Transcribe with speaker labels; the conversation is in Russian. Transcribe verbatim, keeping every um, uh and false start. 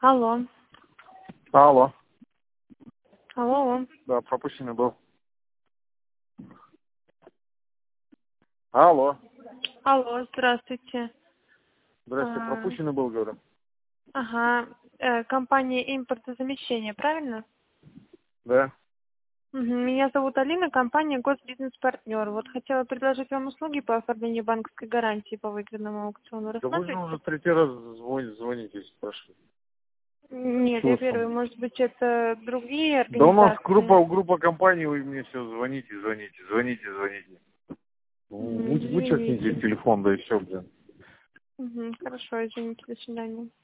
Speaker 1: Алло.
Speaker 2: Алло.
Speaker 1: Алло.
Speaker 2: Да, пропущенный был. Алло.
Speaker 1: Алло, здравствуйте.
Speaker 2: Здрасте,
Speaker 1: А,
Speaker 2: пропущенный был, говорю.
Speaker 1: ага, э, компания импортозамещения, правильно?
Speaker 2: Да.
Speaker 1: Мгм. Меня зовут Алина, компания Госбизнес-партнер. Вот хотела предложить вам услуги по оформлению банковской гарантии по выигранному аукциону.
Speaker 2: Да вы же
Speaker 1: Рассмотрите?
Speaker 2: уже третий раз звон- звоните, спрашиваете.
Speaker 1: Нет, я
Speaker 2: Что
Speaker 1: первый.
Speaker 2: там?
Speaker 1: Может быть, это другие
Speaker 2: Да у нас
Speaker 1: организации?
Speaker 2: группа, группа компаний, вы мне все звоните, звоните, звоните, звоните. Ну,
Speaker 1: Мгм,
Speaker 2: вы- Вычеркните
Speaker 1: Извините.
Speaker 2: телефон, да и все, блин.
Speaker 1: Мгм, Хорошо, извините, до свидания.